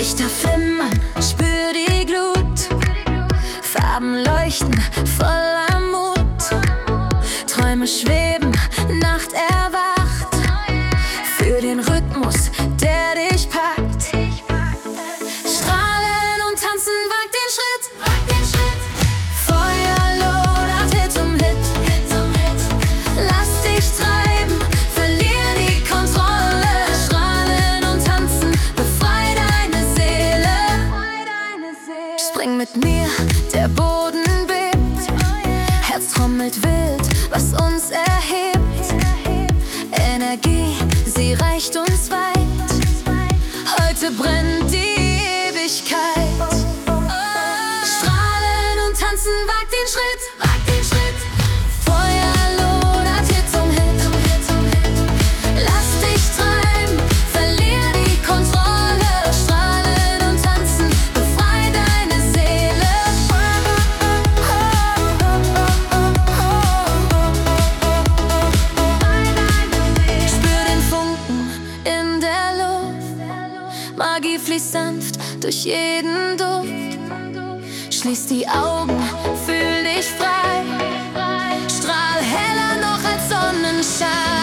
Lichter flimmern, spür die Glut, Farben leuchten, voller Mut. Träume schweben, Nacht erwacht, für den Rhythmus, der dich packt. Strahlen und tanzen, wag den Schritt. Feuer lodert Hit um Hit. Lass dich treiben, verlier die Kontrolle. Strahlen und tanzen, befrei deine Seele. Spring mit mir, der Boden bebt. Herz trommelt wild, was uns erhebt. Energie, sie reicht uns weit. Heute brennt die Ewigkeit. Strahlen und tanzen, wag den Schritt. Feuer lodert Hit um Hit. Lass dich treiben, verlier die Kontrolle. Strahlen und tanzen, befrei deine Seele. Spür den Funken in der Luft. Magie fließt sanft durch jeden Duft. Schließ die Augen, fühl dich frei. Strahl heller noch als Sonnenschein.